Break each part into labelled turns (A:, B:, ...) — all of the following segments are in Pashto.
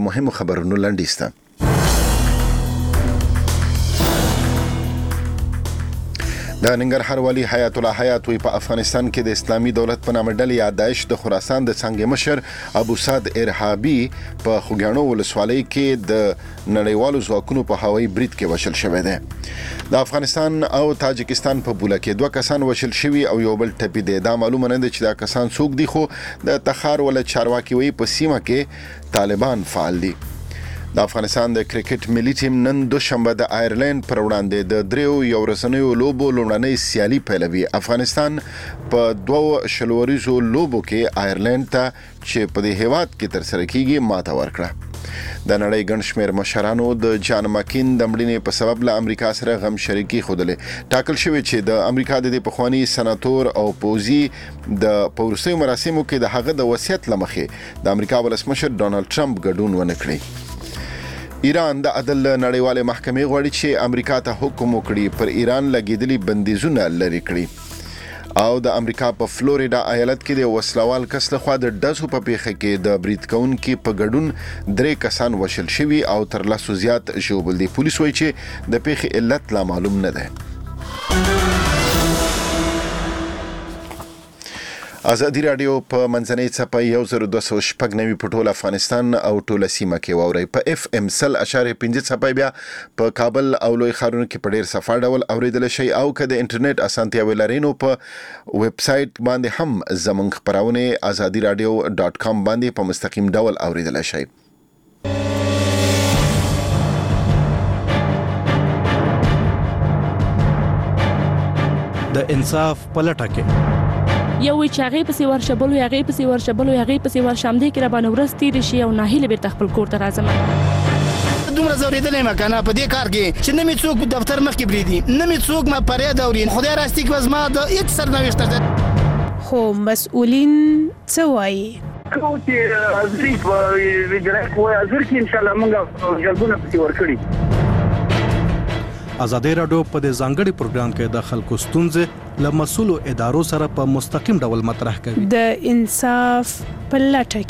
A: مهمو خبرونو لنډیسته. د ننګرهار والی حیات الله حیات وی په افغانستان کې د اسلامي دولت په نامه ډلې یا داعش د خراسان د څنګه مشر ابو سعد ارهابي په خوګیاڼو ولسوالۍ کې د نړیوالو ځواکونو په هوایي برید کې وشل شوی دی. د افغانستان او تاجکستان په بوله کې 2 کسان وشل شوي او یو بل ټپي دي. دا معلومه نه ده چې دا کسان څوک دي، خو د تخار ول چارواکي وی په سیمه کې طالبان فعال دي. د افغانستان د کرکټ ملي ټیم نن دوشنبه د آیرلند پر وړاندې د دریو یو ورځنیو لوبو لومړنۍ سیالي پیلوي. افغانستان په 2 شلوریزو لوبو کې آیرلند ته چې په دې هیواد کې تر سره کیږي ماته ورکړه. د نړۍ ګڼ شمېر مشرانو د جان ماکین د مړینې په سبب له امریکا سره غم شریکي ښودلې. ټاکل شوی چې د امریکا د پخوانی سناتور او پوزي د پورسي مراسمو کې د هغه د وصیت لمخې د امریکا ولسمشر ډونالد ټرمپ ګډون ونه کړی. ایران د عدل نړیوالې محکمې غواړي چې امریکا ته حکم وکړي پر ایران لګیدلي بندیزونه لري کړي. او د امریکا په فلوریډا ایالت کې د وسلوال کس لخوا د ډزو په پیښه کې د برید کوونکي په ګډون 3 کسان وشل شوي او تر 100 زیات ژوبل دي. پولیس وایي چې د پیښې علت لا معلوم نه ده. ازادي رادیو په منځنۍ څپه 1290 په ټول افغانستان او ټول سیمه کې واوري. په اف ام 100.5 څپه بیا په کابل او لوی ښارونو کې په ډیر صفا ډول اوریدل شي، او که د انټرنیټ اسانتیاوي لري په ویب سټ باندې هم زمونږ خبرونه azadiradio.com باندې په مستقیم ډول اوریدل شي.
B: د انصاف پلټه کې
C: یو چې هغه پسې ورشبلو هغه پسې ورشبلو هغه پسې ورشمدي کې را باندې ورستې شي او ناهیله به تخپل کور ته راځم.
D: دومره زوریدلې مکنه په دې کار کې چې نه می څوک دفتر مخ کې بریدي، نه می څوک ما پرې دوري. خدای راستي کې وزما د هیڅ سرنوشت ده.
E: خو مسؤلین څه وایي؟
F: خو چې ازري په ویجرای کوی ازر کې ان شاء الله موږ جلبونه پسې ورکړي.
B: ازادي رادیو په دې ځانګړي پروګرام کې د خلکو ستونزې له مسؤلو ادارو سره په مستقیم ډول مطرح کوي.
E: د انصاف پلټه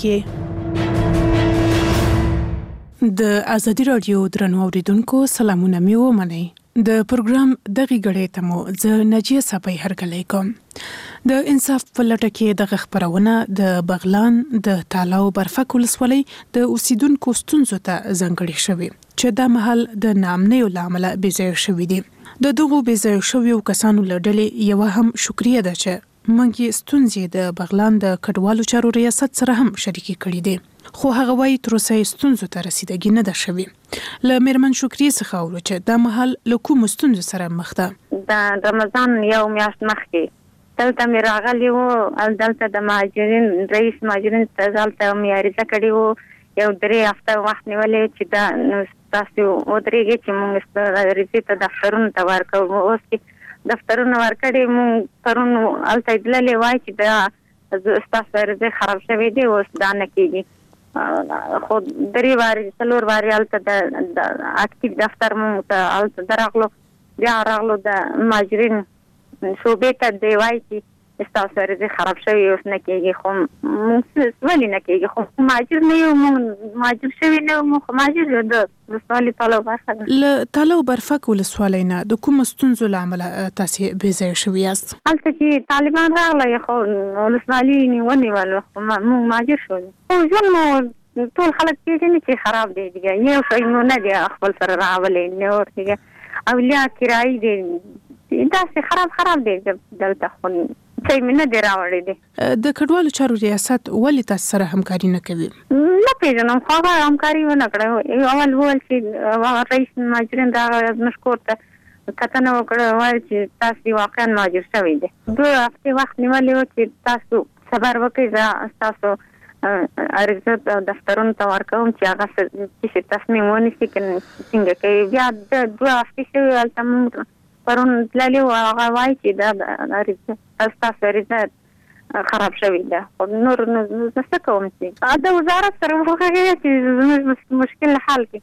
E: کې د ازادي رادیو درنو اوریدونکو سلامونه مې ومنئ. د پروګرام دغه غړې ته مو ز نجیه صاحب هرکلی کوم. د انصاف پلټه کې د خبرونه د بغلان د تالاو برفک ولسوالۍ د اوسیدونکو ستونزو ته ځانګړي شوی چې د محل د نامنیو لامل بيځای شوی دي. د دغو بيځای شویو کسانو لړلې یو هم شکریه ده چې منګي ستونزې د بغلان د کډوالو چارو ریاست سره هم شریکي کړې دي، خو هغه وايي تر اوسه ستونزو ته رسیدګي نه ده شوی. ل میرمن شکریه څخه ورو چې د محل له کوم ستونزو سره مخ ده.
G: د رمضان یو میاشت مخکې دلته مې راغلی وو، دلته د مهاجرین رئیس مهاجرین ته مې عریضه کړې وو، یو 3 هفته وخت نیولې چې دا تاسو ودرېږئ چې موږ عریضې ته دفترونو ته ورکوو. اوس چې دفترونه ورکړې موږ پرون هلته تللې وای چې دا ستاسو عریضې خراب شوې دي، اوس دا نه کېږي. خو 3 وارې 4 وارې هلته د اکټیو دفتر موږ ته هلته درغلو، بیا راغلو د مهاجرین شعبې ته دی وایي چې ستاسو عریضې خراب شوي اوس نه کېږي. خو موږ ولې نه کېږي؟ خو مهاجر نه یو، موږ مهاجر شوي نه یو، موږ خو مهاجر یو. د ولسوالۍ تالاو برخه ده.
E: له تالاو برفک ولسوالۍ نه د کومو ستونزو له امله تاسې بېځایه شوي یاست؟
G: هلته چې طالبان راغله خو ولسوالي ونیولو، خو موږ مهاجر شولو. خو ژوند مو ټول خلک پېژني چې خراب دی، یو شی نو نه دی خپل سره راولی نور او لیا کرایي دی، داسې خراب دی دلته. خو څه مې نه دی راوړی دی.
E: د کډوالو چارو ریاست ولې تاسو سره همکاري نه کوي؟
G: نه پېژنم، خو هغه همکاري ونه کړه. اول وویل چې رئیس مهاجرین راغی زموږ کور ته کتنه وکړه، وایي چې تاسو واقعا مهاجر شوي دي. 2 هفتې وخت نیولی و چې تاسو صبر وکړئ، زه ستاسو عریضه دفترونو ته ورکوم چې هغه څه تصمیم ونیسي که څنګه کوي. بیا 2 هفتې شوي هلته موږ پرون تللي وو، هغه وایي چې دا عریضه ستاسو عریضه خراب شوي ده. خو نور زه څه کوم چې د وزارت سره وغږېږي چې زموږ مشکل حل کړي.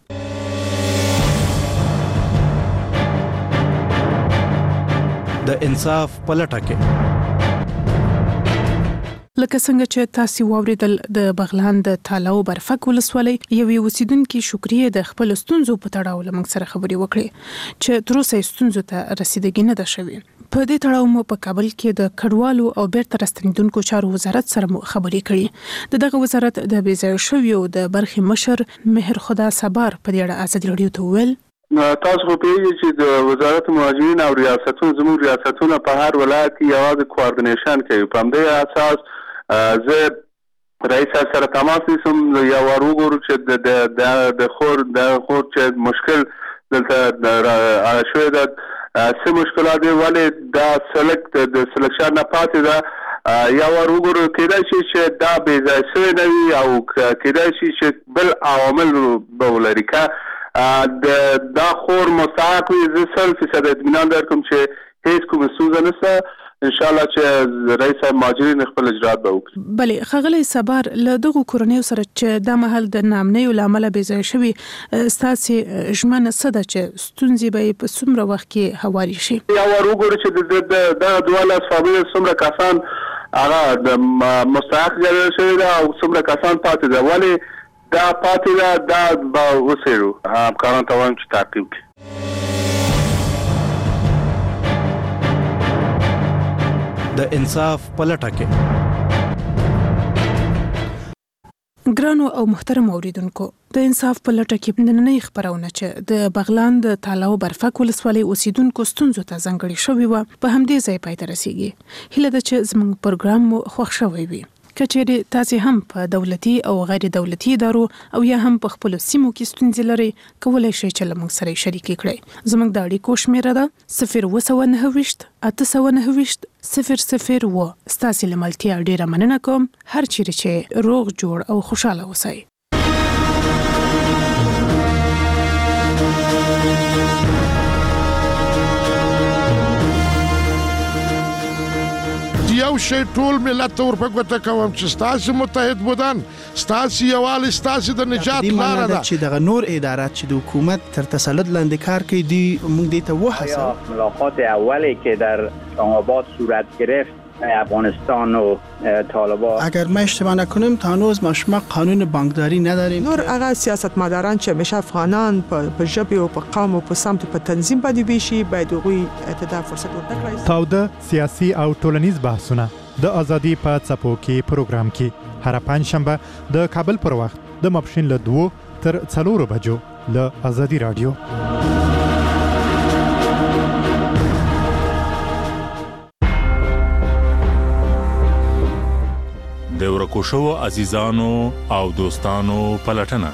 B: د انصاف پلټه کې
E: لکه څنګه چې تاسو واوریدل د بغلان د تالاو برفک ولسوالۍ یو وسیدونکو شکریه د خپل ستونزو په تړاو لمنګ سره خبري وکړي چې تر اوسه ستونزو ته رسیدګي نه ده شوې. په دې تړاو مو په کابل کې د کډوالو او بیرته راستنیدونکو چارو وزارت سره خبري کړي. دغه وزارت د بېځایه شویو د برخې مشر مهر خدا صبر په دې اړه ازادي راډیو ته وویل
H: تاسو په پیږي چې د وزارت مهاجرین او ریاستونو زموږ ریاستونه په هر ولایت کې یوازې کوارډینیشن کوي. په همدې اساس زه رئیس سره تماس نیسم یا وګورو چې د خور چې مشکل دلته شوی ده څه مشکلات دي ولې دا د سلیکشن نه پاتې ده یا وګورو کېدای شي چې دا بېځایه شوی نه وي او کېدای شي چې بل عوامل به ولري دا خور مستحق وي. زه 100% اطمینان درکوم چې هیڅ کومه ستونزه نشته ان شاء الله چې رئیس مهاجرین خپل اجرات به وکړي.
E: بلې خغلی صبر له دغه کورنیو سره چې د محل د نامنیو لامل به ځای شوی ستاسو ژمنه صده چې ستونزې به په څومره وخت کې هواري شي. یا
H: وګورئ چې د دواله فامیل څومره کسان هغه د مستحق ګرځول شوی دا او څومره کسان پاتې ده ولې دا پاتې ده دا به وسیرو همکاران ته وایم چې تعقیب کړي.
B: د انصاف پلټه کې
E: ګرانو او محترم اوریدونکو د انصاف پلټه کې نننۍ خبرونه چې د بغلان د تالاو برفک ولسوالۍ اوسیدونکو ستونزو ته ځانګړي شوی و په همدې ځای پای ته رسیږي. هیله ده چې زموږ پروګرام مو خوښ شوی وي. کچېری تاسو هم په دولتي او غیر دولتي ادارو او یا هم په خپل سیمو کې ستونزې لري کولای شئ چې لمغ سره شریک کړئ. زموږ د اړیکو شمیره ده 029 899 001. ستاسو لملتیا ډیره مننه کوم. هر چیرې چې روغ جوړ او خوشاله اوسئ.
I: یو شی ټول ملت ورپګوته کوم چې ستاسو متحد بودن ستاسو یوال ستاسو د نجات لار ده
J: چې دغه نور ادارات چې د حکومت تر تسلط لاندې کار کوي دی موږ دې ته وحسه.
K: ملاقات اولی که در اسلام‌آباد صورت گرفت افغانستان و طالبان
J: اگر ما اشتباه نکنیم تا هنوز ما قانون بانکداری نداریم.
L: نور هغه سیاستمداران چې همیشه افغانان په ژبه او په قوم او په سمت په تنظیم باندې ویشي باید هغوی ته فرصت ورکړي.
M: تاوده سیاسي او ټولنیز بحثونه د ازادي په څپو کې پروګرام کې هر پنځشنبه د کابل پر وخت د ماپښین له 2 تر 4 بجو له ازادي رادیو.
N: د ورکو شوو عزیزانو او دوستانو پلټنه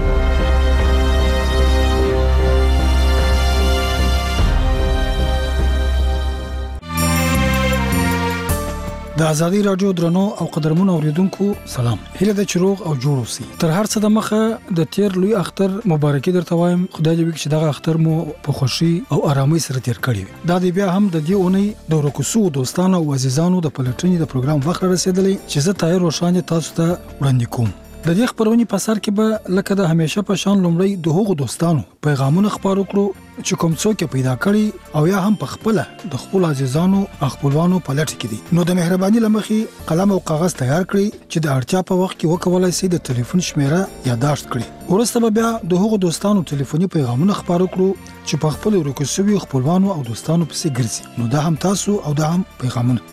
O: د ازادي رادیو درنو او قدرمنو اوریدونکو سلام. هیله د چروغ او جوړ اوسئ. تر هر څه د مخه د تیر لوی اختر مبارکي درته وایم. خدای دې وکړي چې دغه اختر مو په خوشي او آرامۍ سره تیر کړی. دا دی بیا هم د دې اونۍ د ورکوسو دوستانو او عزیزانو د پلټنې د پروګرام وخت رسیدلی چې زه تایر روشان تاسو ته وړاندې کوم. د دې خبرونې په سر کې به لکه د همیشه په شان لومړی د هغو دوستانو پیغامونه خبرو کړو چې کوم څوک پیدا کړي او یا هم په خپل د خپل عزیزانو خپلوانو په لټ کې دي. نو د مهرباني لمخې قلم او کاغذ تیار کړئ چې د اړتیا په وخت کې وکولای شئ د ټلیفون شمیره یادداشت کړئ. ورسته بیا د هغو دوستانو ټلیفوني پیغامونه خبرو کړو چې په خپل ورکوسوي خپلوانو او دوستانو پسې ګرځي. نو دا هم تاسو او دا هم پیغامونه.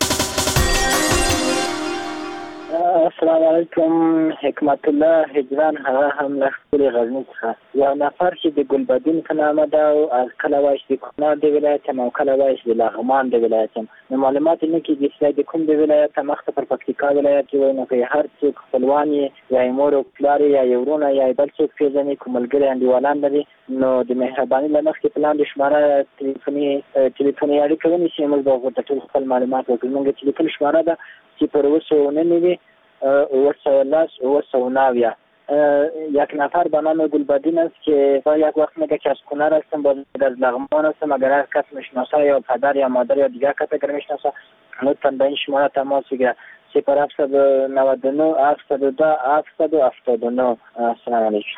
P: السلام علیکم. حکمت الله هجران هغه هم له خپل غزنی څخه یو نفر چې د ګلبدین په نامه ده او از کله وایي د کونړ د ولایت او کله وایي د لغمان د ولایت. نو معلومات نه کې د کوم د ولایت مخته پر پکتیکا ولایت کې نو که هر څوک خپلوان یا مور او پلار یا ورونه یا بل څوک پیژني کوملګری انډیوالان لري نو د مهرباني لمخ کې پلان د شماره ټلیفوني اړیکه ونیسي. موږ به ورته ټول خپل معلومات ورکړو. موږ چې ټلیفون شماره ده چې پر وسونه نیوي وسوناویا یک نفر به نام گلبدین است که تا یک وقت میگه که از کنر هستم باز از لغمان هستم. اگر هر کس میشناسه یا پدر یا مادر یا دیگر کس اگر میشناسه لطفا به این شماره تماس بگیره 0799 702 779. السلام علیکم.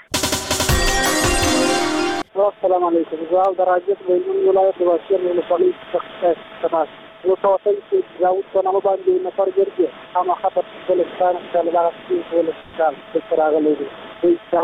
Q: السلام علیکم. زه د راجیت ویلون ولایت واشیر ولسوالۍ څخه تماس متواصل في زاوية نما باندې نفر ګرځي هم خطر بلستان کله لا شي بلستان په راغلي دي